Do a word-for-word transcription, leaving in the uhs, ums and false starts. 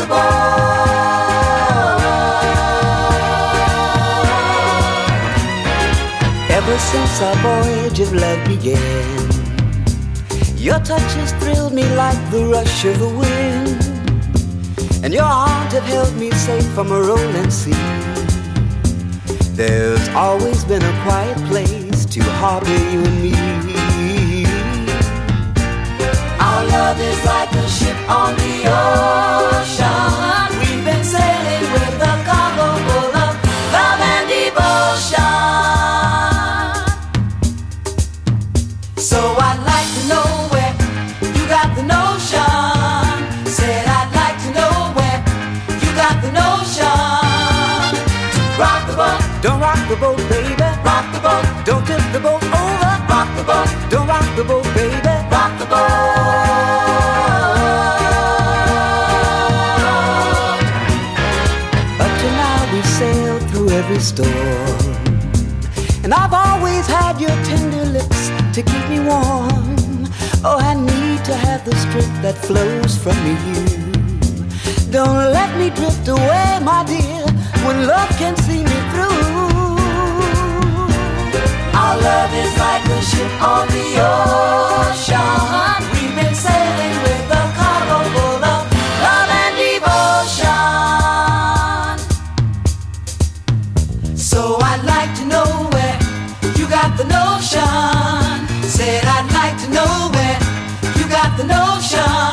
the boat. Ever since our voyage of love began, your touch has thrilled me like the rush of the wind, and your arms have held me safe from a rolling sea. There's always been a quiet place to harbor you and me. Our love is like a ship on the ocean. We've been sailing with a cargo full of love and devotion. So I'd like to know where you got the notion. Said I'd like to know where you got the notion. To rock the boat. Don't rock the boat, baby. Rock the boat. Don't tip the boat over. Rock the boat. Don't rock the boat, baby. Rock the boat. Up to now we've sailed through every storm, and I've always had your tender lips to keep me warm. Oh, I need to have the strength that flows from you. Don't let me drift away, my dear, when love can see me through. Our love is like a ship on the ocean. We've been sailing with a cargo full of love and devotion. So I'd like to know where you got the notion. Said I'd like to know where you got the notion.